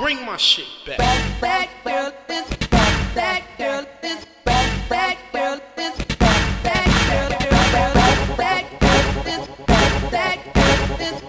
Bring my shit back. Back girl, this back girl, this back girl, this back girl, back girl, this back girl, this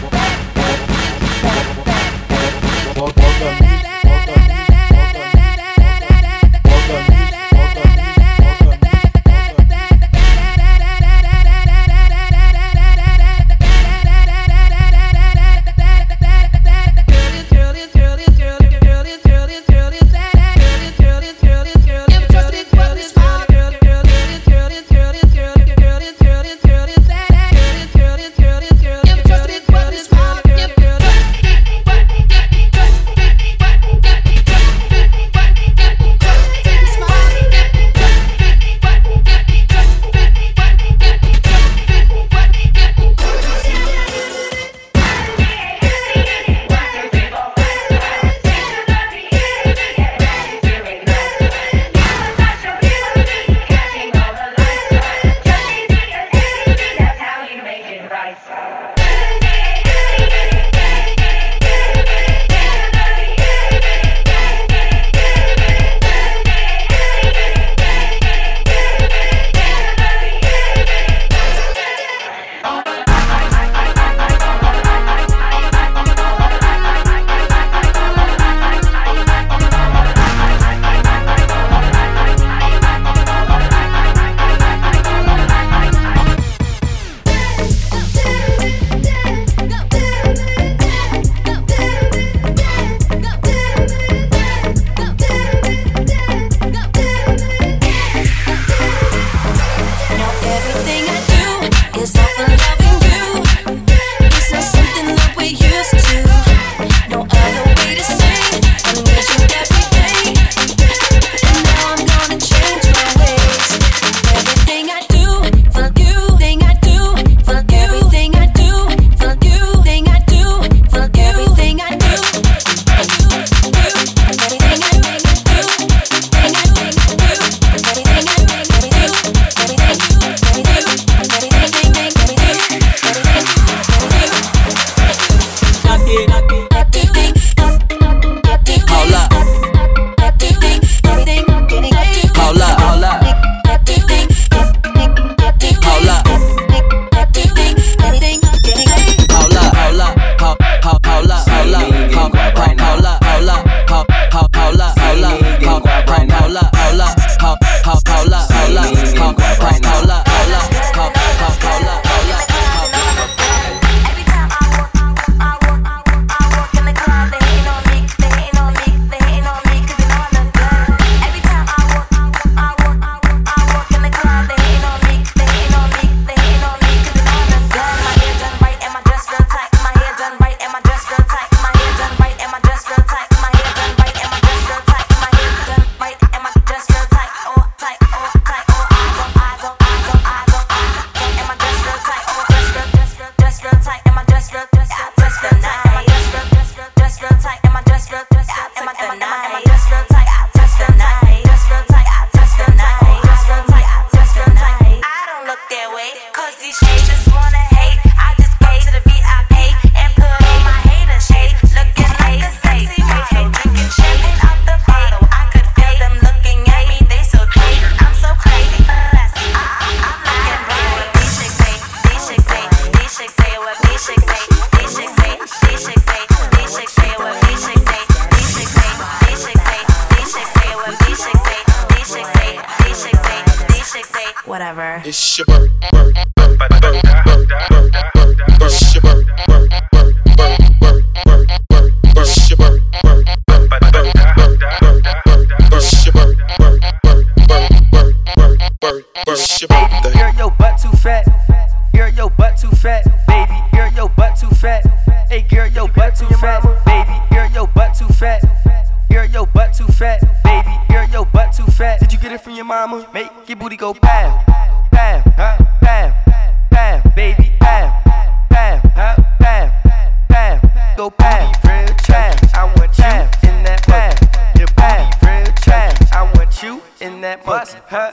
whatever. It's your bird, bird, bird, bird, bird, bird, bird, bird. It's your bird, bird, bird, bird, bird, bird, bird. It's your bird, bird, bird, bird, bird, bird, bird. It's your bird, bird, bird, bird, bird, bird, bird. It's your birthday. Girl, your butt too fat. Girl, your butt too fat, baby. Girl, your butt too fat. Hey, girl, your butt too fat, baby. Girl, your butt too fat. Girl, your butt too fat, baby. Girl, your butt too fat. Did you get it from your mama? Make your booty go pow, pow, pow, pow, baby, pow, pow, pow, pow, go pow, real trash. I want you in that pow, your booty real trash. I want you in that bust, huh?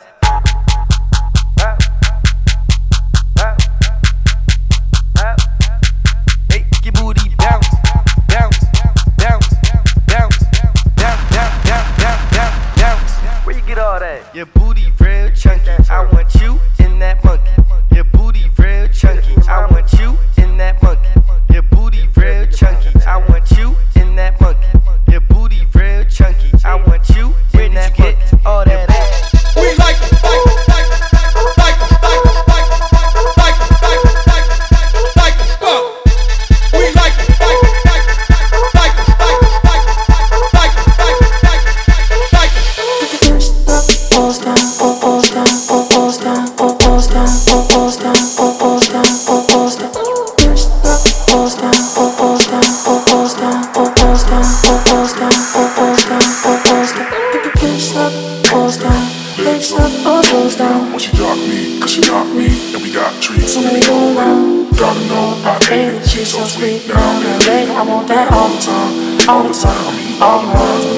Make your booty bounce, bounce, bounce, Your booty real chunky. I want you in that monkey. Your booty real chunky. I want you in that monkey. Your booty real chunky. I want you in that monkey. Your booty real chunky. I want you in that monkey. All that ass. We like it, like it, like it, like it, like it, like it, like it, like it, like it, like it, fuck. We like it, like it, like it, like it, like it, like it, like it, like it, like it, like it. Pulls down, pulls down, pulls down, pulls down, pulls down, pulls down, pulls down, pulls down, pulls down, pulls down, pulls down, pulls down, pulls down, pulls down. Picks up, pulls down, picks up, pulls down. Once you got me, cause you got me, and we got treats. So many go around. Gotta know about Baby, she's so sweet. Down in LA, I want that all the time, all the time, all the time.